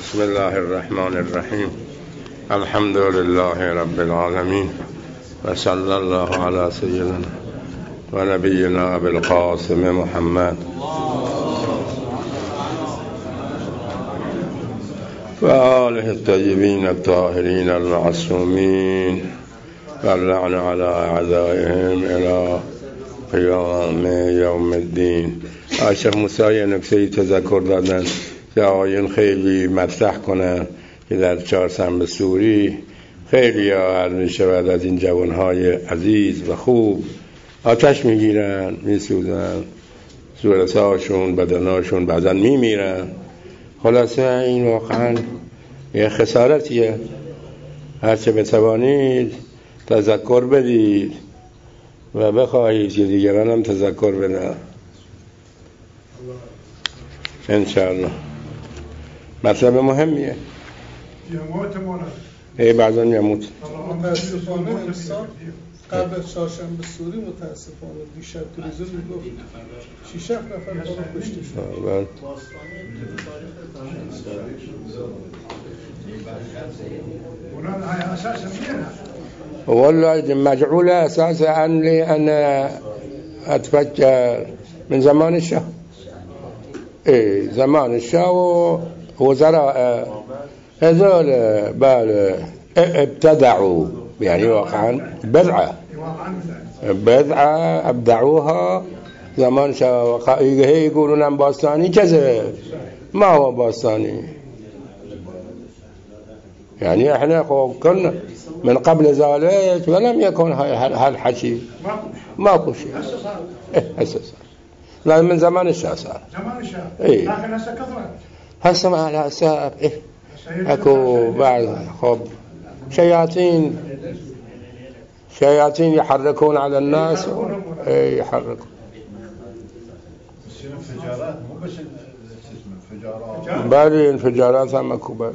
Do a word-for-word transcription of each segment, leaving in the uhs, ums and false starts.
بسم الله الرحمن الرحیم. الحمد لله رب العالمین و صلی الله علی سیدنا و نبینا بالقاسم محمد و آله الطیبین الطاهرین المعصومین و اللعن علی اعدائهم الی قیام یوم الدین. شیخ موسی یه نکته‌ای تذکر دادن که آقایون خیلی مطرح کنن که در چهارشنبه سوری خیلی ها می شود از این جوانهای عزیز و خوب آتش میگیرن، میسوزن، صورتهاشون، بدنهاشون بعضا میمیرن. خلاصه این واقعا یه خسارتیه. هرچه بتوانید تذکر بدید و بخواهید که دیگران هم تذکر بدن انشاءالله. مطلب مهمیه. یموت مولانا ای بعضا یموت. متاسفانه امسال قبل چهارشنبه سوری متاسفانه دیشب تلویزیون میگفت شش هفت نفر بالا کشته شد. بله. مولانا های اساسا میره. والله مجعول اساسا لأن اتفكر من زمان الشاه. ايه زمان الشاه ووزراء هذول بال ابتدعوا يعني واقعا بدعة بدعة ابدعوها زمان شاه. هي يقولون عن باستاني كذب، ما هو باستاني. يعني احنا كنا من قبل ذلك ولم يكن هالحكي ماكو شيء. هسه صار لا من زمان الشاه صار. زمان الشاه. إيه. لكن هسه كثرت. هسه مع الأسف إيه اكو بعض خب شياطين شياطين يحركون على الناس و... ايه يحركون. انفجارات مو بس انفجارات. بله انفجارات هم اكو بله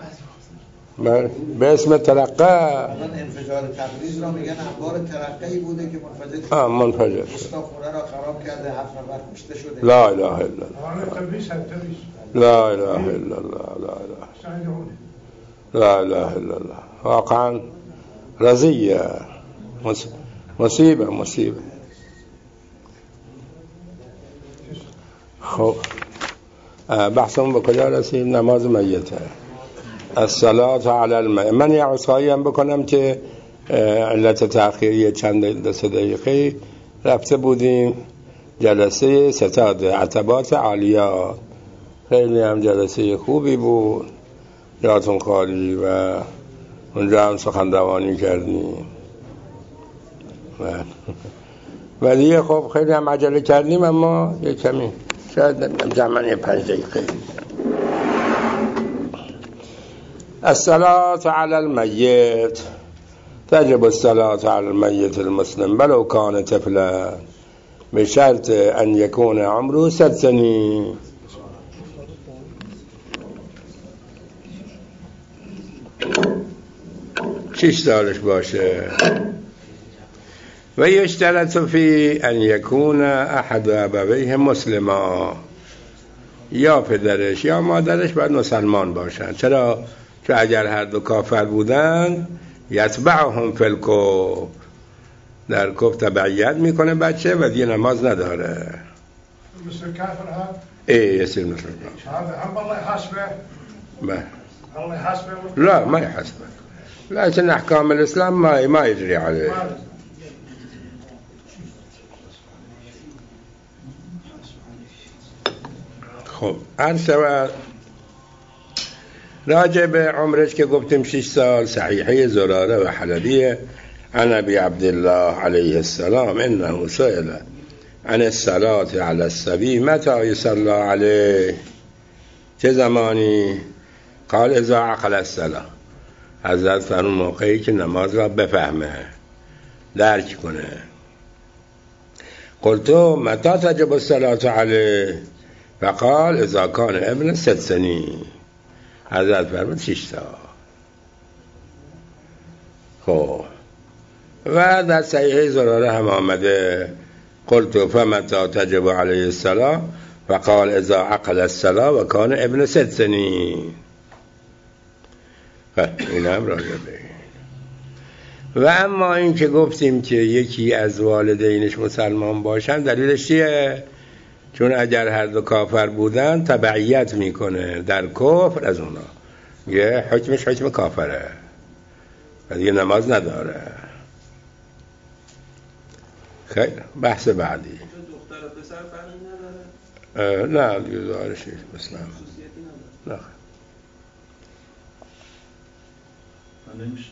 باسم الترقى. انفجار تبریز را میگن انبار ترقی بوده که منفجر اه منفجر خونه را خراب کرده، هفت نفر کشته شده. لا اله الا الله. تبریز تبریز. لا اله الا الله. لا اله لا اله الا الله. واقعا رزية مصيبة مصيبة. خب بحثم بکجا رسید؟ نماز میته، الصلاة علی المیت. من یه عذرخواهی هم بکنم که علت تأخیری چند دقیقه رفته بودیم جلسه ستاد عتبات عالیات. خیلی هم جلسه خوبی بود، یادتون خالی، و اونجا هم سخنروانی کردیم و دیگه خب خیلی هم عجله کردیم، اما یه کمی شاید جمعاً پنج دقیقه. الصلاة على الميت تجب الصلاة على الميت المسلم ولو كان طفلا بشرط أن يكون عمره ست سنين. شش سالش باشه. و یشترط فی ان یکون احد ابویه مسلما، یا پدرش یا مادرش باید مسلمان باشن. چرا؟ چون اگر هر دو کافر بودن یتبعهم فی الکفر، در کفر تبعیت میکنه بچه و دیگه نماز نداره. مثل کافر ها؟ ايه يصير مثل الكافر. هذا هم الله يحاسبه. ما الله يحاسبه. لا ما يحاسبه، لكن احكام الاسلام ما ما يجري عليه. خب عرض شود راجع به عمرش که گفتیم شش سال، صحیحه زراره و حلبیه عن ابی عبدالله علیه السلام انه سئل عن الصلاة على الصبی متى يصلى عليه، چه زمانی؟ قال اذا عقل الصلاة، حضرت فرمود موقعی که نماز را بفهمه، درک کنه. قلت متى تجب الصلاة عليه؟ فقال اذا كان ابن ست سنین، حضرت فرمود شش سال. خب و در صحیحه زراره هم آمده قلت فمتى تجب عليه الصلاة؟ فقال اذا عقل الصلاة و کان ابن ست سنین. این هم راجع به و اما این که گفتیم که یکی از والدینش مسلمان باشن دلیلش چیه؟ چون اگر هر دو کافر بودن تبعیت میکنه در کفر از اونا، یه حکمش حکم کافره و دیگه نماز نداره. خیلی بحث بعدی. دختر و پسر فرقی نداره؟ نه دیگه دارش مثلا نه نمیشه.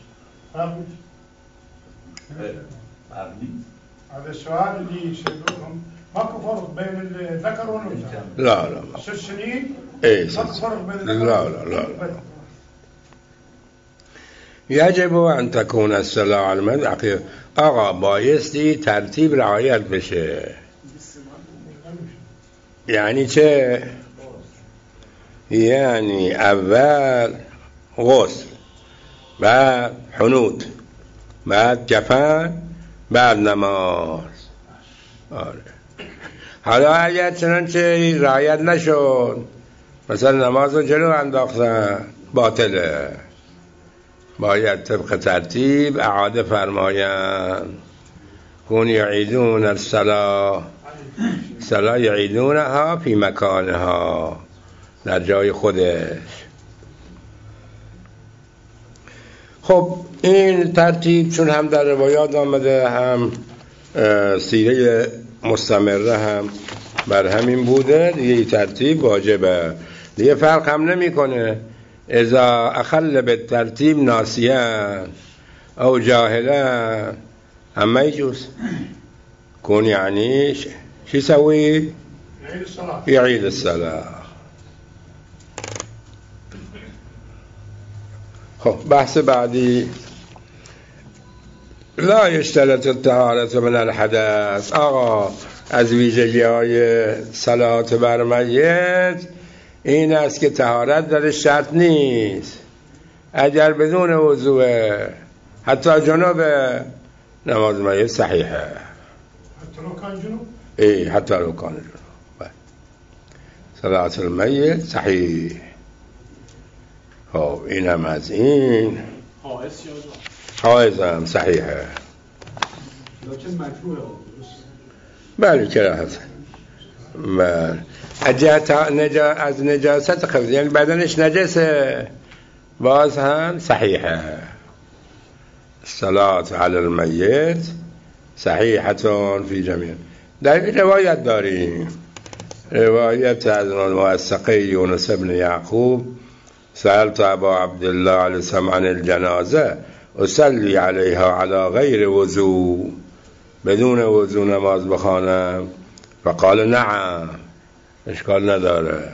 فرقی هذا السؤال اللي يسألونهم ماكو فرق بين الذكر والأنثى. لا لا ست سنين ايه ماكو فرق بين الذكر لا لا لا يجب أن تكون الصلاة على المدعق. آقا بایستی ترتیب رعایت بشه. یعنی چه؟ یعنی اول غسل، بعد حنوط، بعد کفن، بعد نماز. آره. حالا اگر چنانچه رعایت نشد، مثلا نماز رو جلو انداختن، باطله. باید طبق ترتیب اعاده فرمایند. کن یعیدون الصلاة صلاة یعیدونها فی مکانها، در جای خودش. خب این ترتیب چون هم در روایات آمده هم سیره مستمره هم بر همین بوده دیگه، این ترتیب واجبه دیگه، فرق هم نمی کنه. اذا اخل بالترتیب ناسیان او جاهلان اما يجوز كون يعني شو يسوي؟ يعيد الصلاة. يعيد الصلاة. خب بحث بعدی. لا يشترط الطهارة من الحدث. آقا از ویژگی های صلات بر میت این است که طهارت در شرط نیست. اگر بدون وضوء حتی جنوب نماز میت صحیحه. حتی لو کان جنوب؟ ای حتی لو کان جنوب. صلات المیت صحیح. خب این هم از این. حائز یا حائز هم صحیحه. لیکن مکروه. بله چرا هست. بله اجا نجا از نجاست خفض، یعنی بدنش نجسه، باز هم صحیحه. الصلاة علی المیت صحیحتون فی جمیع. در روایت داریم، روایت از موثقه یونس بن یعقوب سألت ابا عبدالله علیه السلام عن الجنازه اصلی علیها علی غیر وضو، بدون وضو نماز بخوانم؟ فقال نعم، اشکال نداره.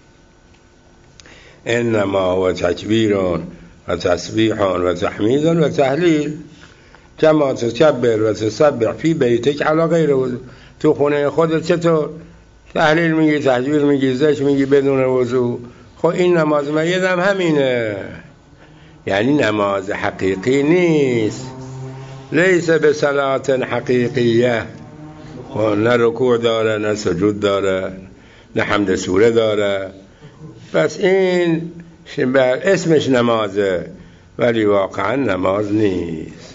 انما هو تکبیر و تسبیح و تحمید و تهلیل کما تکبر و تسبح فی بیتک علی غیر وضو. تو خونه خودت چطور تهلیل میگی، تکبیر میگی، ذکر میگی بدون وضو؟ خب این نماز میت هم همینه، یعنی نماز حقیقی نیست. لیس به صلات حقیقیه، نه رکوع داره، نه سجود داره، نه حمد سوره داره. پس این اسمش نمازه ولی واقعا نماز نیست.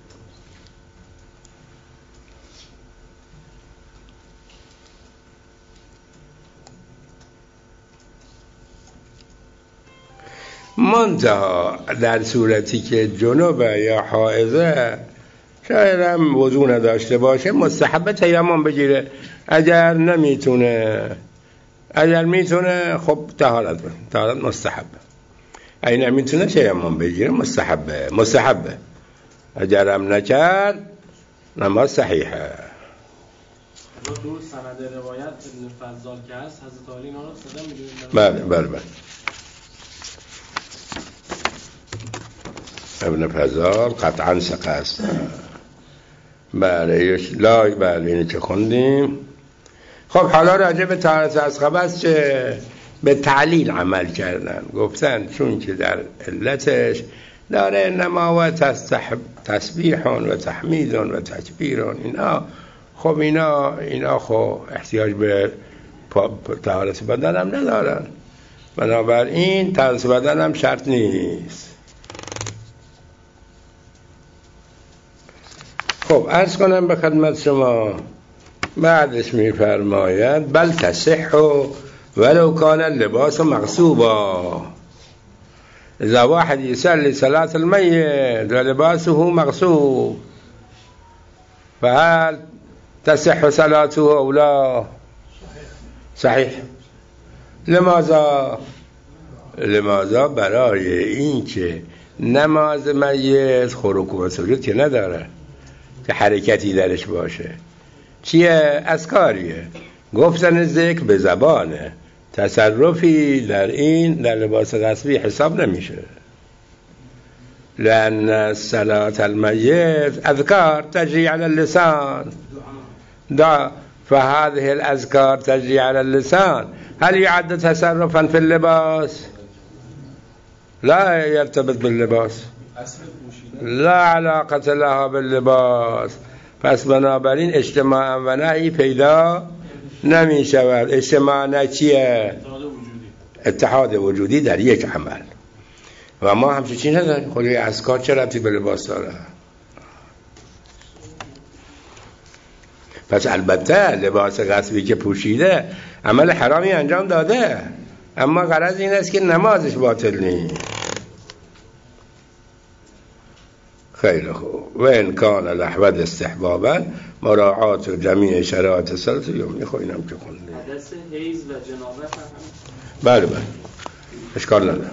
منتها در صورتی که جنوبه یا حائضه شاید هم وضو نداشته باشه مستحب تیمم بگیره. اگر نمیتونه، اگر میتونه خب طهارت کنه، طهارت مستحب. اگه نمیتونه تیمم بگیره مستحبه، مستحبه. اگر هم نکرد نماز صحیحه. تو سند روایت ابن فضال که هست حضرت علی اینا رو صدا میگیره. بله بله بله. ابن فضال قطعا ثقه است. بله لا بله اینی که خوندیم. خب حالا راجع به طهارت از خبث چه؟ به تعلیل عمل کردن، گفتن چون که در علتش داره نما و تسبیح و تحمید و تکبیر اینا، خب اینا اینا خب احتیاج به طهارت بدن هم ندارن، بنابراین طهارت بدن هم شرط نیست. خب عرض کنم به خدمت شما بعدش میفرماید بل تصح ولو كان اللباس مغصوبا. إذا واحد يصلي صلاة الميت ولباسه مغصوب فهل تصح صلاته أو لا؟ صحيح. لماذا؟ لماذا؟ برای این که نماز میت رکوع و سجود که نداره که حرکتی درش باشه. چیه؟ اذکاریه، گفتن ذکر به زبانه، تصرفی در این در لباس غصبی حساب نمیشه. لأن صلاة الميت أذكار تجري على اللسان دا فهذه الأذكار تجري على اللسان هل يعد تصرفا في اللباس؟ لا يرتبط باللباس، لا علاقة لها باللباس. پس بنابراین اجتماع و نهی پیدا نمی شود. اجتماع نه چیه؟ اتحاد وجودی در یک عمل و ما همچه چی نداریم. خود اذکار چه ربطی به لباس داره؟ پس البته لباس غصبی که پوشیده عمل حرامی انجام داده، اما غرض این است که نمازش باطل نیست. خیلی خوب. و ان کان الاحوط استحبابا مراعات جمیع شرایط الصلاة یوم. اینم که خوندیم حدث حیض و جنابت هم. بله بله اشکال نداره.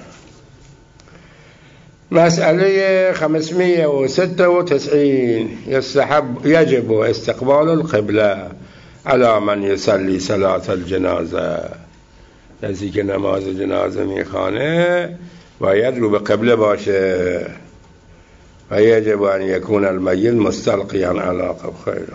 مسئله خمسمية وستة وتسعين يستحب يجب استقبال القبلة على من يصلي صلاة الجنازة. کسی که نماز جنازه میخوانه باید رو به قبله باشه و یجب ان یکون المیت مستلقیا علی قبله. خیره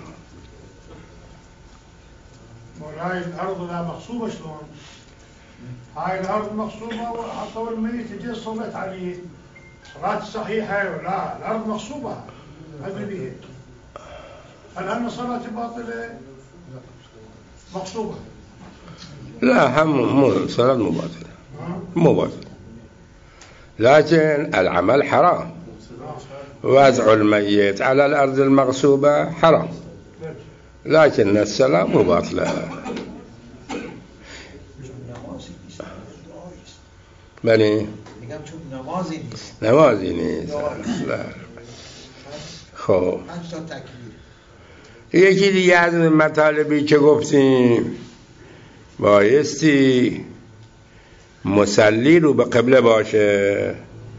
هاي الأرض لا مغصوبة شلون؟ هاي الأرض مغصوبة وحطوا الميت يجي صلت عليه صلاة صحيحة ولا الأرض مغصوبة هذا بيه. هل أن صلاة باطلة مغصوبة؟ لا هم مو صلاة مو باطلة مو باطلة، لكن العمل حرام. وضع الميت على الأرض المغصوبة حرام، لكن الصلاة مو باطلة. بله میگم چون نمازی نیست. نمازی نیست. خب پنج تا تکبیر. یکی دیگه از مطالبی که گفتیم بایستی مصلی رو به قبله باشه.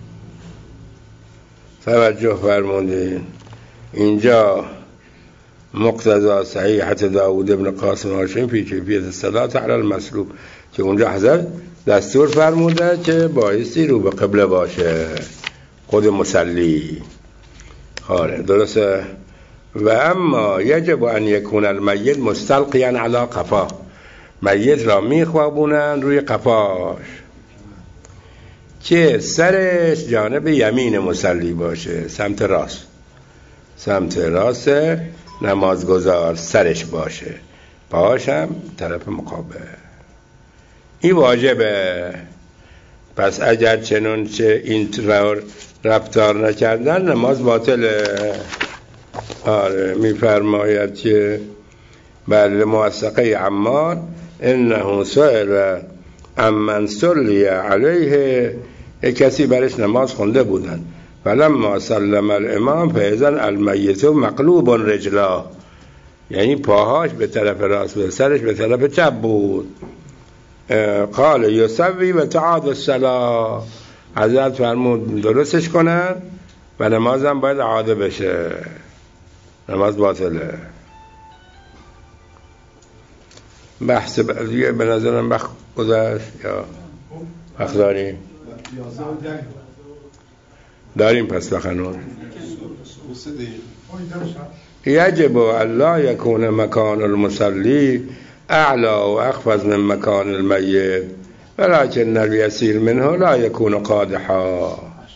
توجه فرمودین اینجا مقتضا صحیحت داود ابن قاسم هاشمی فی کیفیت الصلاة علی المسلوب که اونجا حضرت دستور فرموده که بایستی رو به قبله باشه خود مصلی. آره درسته. و اما یجب ان یکون المیت مستلقیا علی قفا، میت را میخوابونن روی قفاش که سرش جانب یمین مصلی باشه، سمت راست، سمت راست نمازگزار سرش باشه، پاش هم طرف مقابل. این واجبه. پس اگر چنون چه این رفتار نکردن نماز باطله. آره میفرماید که بله موثقه عمار انه سئل امن صلی علیه، کسی برش نماز خونده بودن فلما سلم الامام فاذن المیت مقلوب رجلا، یعنی پاهاش به طرف راست و سرش به طرف چپ بود. قال یسوی و تعاد الصلاة، حضرت فرمود درستش کنن و نمازم باید عاده بشه، نماز باطله. بحث دیگه به نظرم بخ گذاشت یا بخ داریم داریم پس بخنون. یجب الا یکون مکان المصلی اعلی و اخفض من مکان المیت ولكن اليسير منه لا يكون قادحا.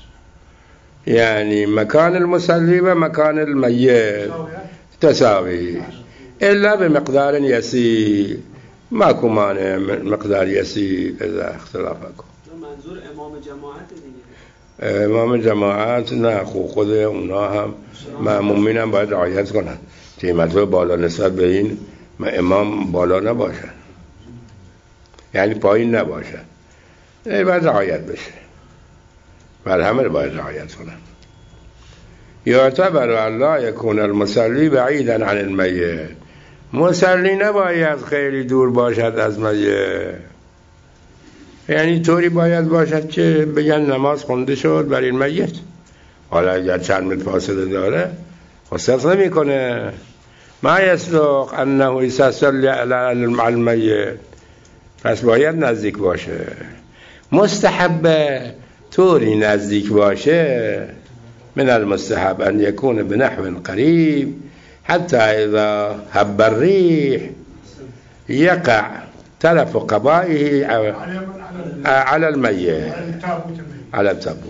يعني مكان المصلي ومكان الميت تساوي إلا بمقدار يسير، ماكو مانع مقدار يسير إذا اختلافكم. منظور امام جماعت دیگه. امام جماعت نه، خود اونا هم مأمومین هم باید رعایت کنن، قیمت‌های بالا نسبت به این امام بالا نباشن، یعنی پایین نباشن، باید رعایت بشه، بر همه باید رعایت کنن. یعتبر الله یکون المصلی بعیدا عن المیت، مصلی نباید خیلی دور باشد از میت، یعنی طوری باید باشد که بگن نماز خونده شد بر این میت. حالا اگر چند متر فاصله داره خصوص نمی کنه. ما یصدق انه یصلی علی المیت، پس باید نزدیک باشه. مستحبه طوری نزدیک باشه، من المستحب ان یکون بنحو قریب حتی اذا هب الريح يقع طرف قبائه على الميت على التابوت.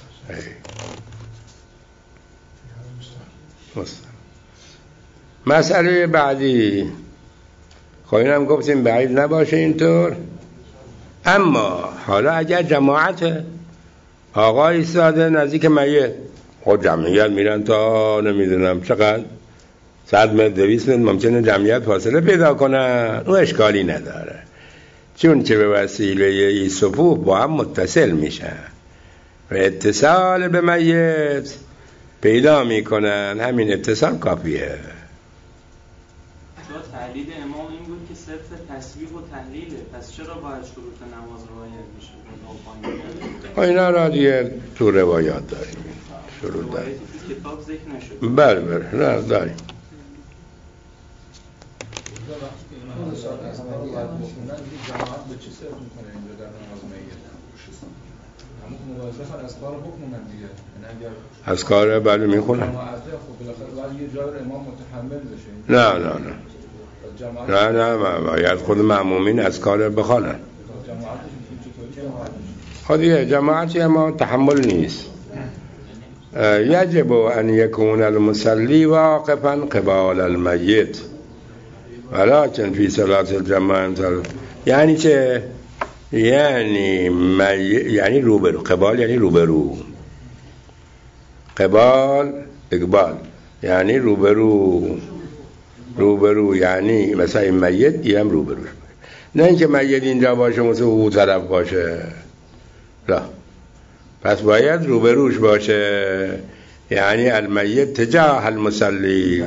مسئله بعدی خب اینم گفتیم بعید نباشه اینطور. اما حالا اگر جماعت آقا ایستاده نزدیک میت، خود جمعیت میرن تا نمیدونم چقدر صد متر دویست متر، ممکنه جمعیت فاصله پیدا کنن، اون اشکالی نداره، چون که به وسیله این صفوف با هم متصل میشن و اتصال به میت پیدا میکنن، همین اتصال کافیه. تحلیل امام این بود که صرف تسبیح و تحلیله، پس چرا باید شروط نماز رعایت میشه؟ اینا را دیگه تو روایات داریم، شروط داریم، کتاب ذکر نشد. بله بله نه داریم. از کار بله میخونن. نه نه نه نه نه باید خود مأمومین از کار بخوانن. خودیه جماعتی اما تحمل نیست. یجب ان یکون المصلی واقفا قبال المیت ولكن فی صلاة الجماعت، یعنی چه؟ یعنی می... یعنی روبرو، قبال یعنی روبرو، قبال اقبال یعنی روبرو، روبرو یعنی مثلا این میت این هم روبروش، نه اینکه میت اینجا باشه مثلا او طرف باشه، لا، پس باید روبروش باشه، یعنی المیت تجاه المصلی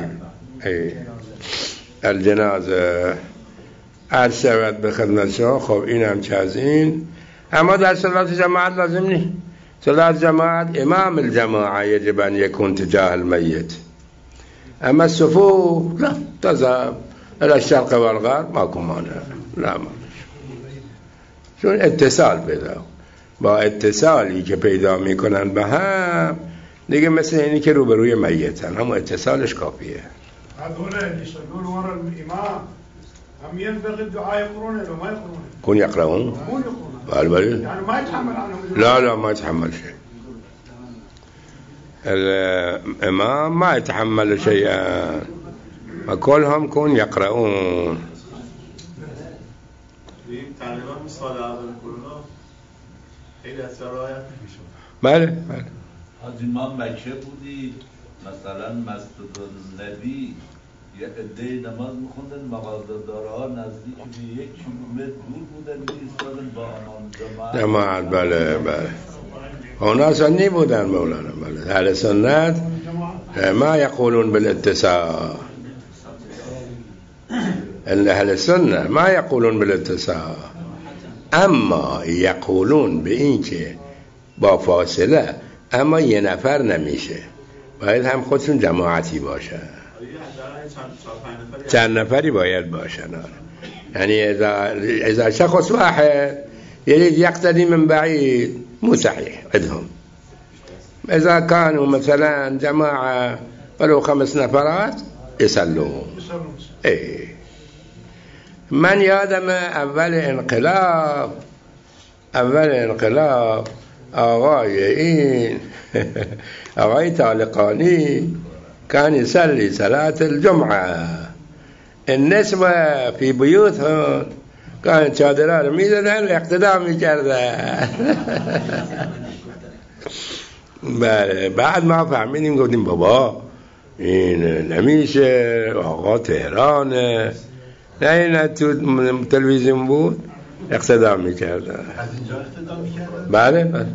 الجنازه. عرض شود به خدمت شما. خب این هم که از این. اما در صلاة جماعت لازم نیست. صلاة جماعت امام الجماعه یجب ان یکون تجاه المیت، اما الصفوف لا تذهب الى الشرق والغرب ماکو مانع، لا مانع، چون اتصال پیدا، با اتصالی که پیدا میکنن به هم دیگه، مثل اینی که روبروی میتن، هم اتصالش کافیه. هذول اللي يصلون وراء الامام هم ينبغي الدعاء يقرون ولا ما يقرون؟ كون يقرؤون؟ كون يقرون. بل يعني ما يتحمل عنهم. لا لا ما يتحمل شيء. الامام ما يتحمل شيئا، وكلهم كون يقرؤون. تقریبا سال اول کرونا خیلی از رعایت نمی‌شد. بله بله. حاجی ما مکه بودی، مثلا مسجد النبی یه عده نماز می‌خوندن، مغازه‌دارها نزدیک به یک کیلومتر دور بودن ایستادن با امام جماعت. جماعت بله بله. اونا سنی بودن مولانا، بله. اهل سنت ما يقولون بالاتصال، اهل السنه ما يقولون بالاتصال، اما يقولون به این که با فاصله، اما یه نفر نمیشه، باید هم خودشون جماعتی باشن، چند نفری باید باشن. یعنی اذا اذا شخص واحد يريد يقتدي من بعيد مو صحيح عندهم. اذا كانوا مثلا جماعه ولو خمس نفرات يصلون. ايه من یادم اول انقلاب، اول انقلاب آقای این آقای طالقانی كان يصلي صلاة الجمعة، النسوة في بيوتهم كانت چادرها رو می‌زدن، اقتدا می‌کردن. بله. بعد ما فهمیدیم گفتیم بابا این نمیشه، آقا تهرانه، نه این تو تلویزیون بود اقتدا میکردن. از اینجا اقتدا میکردن؟ بله بله.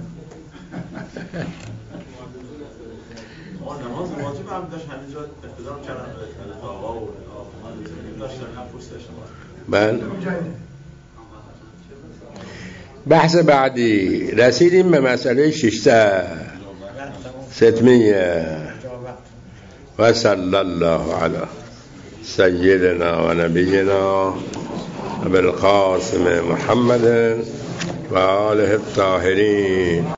نماز واجب هم داشت همینجا اقتدا میکردن به آقا و داشتن هم پوست داشتن. بله. بحث بعدی رسیدیم به مسئله ششته ستمیه. و صلی الله علی سیدنا و نبینا بالقاسم محمد و آله الطاهرین.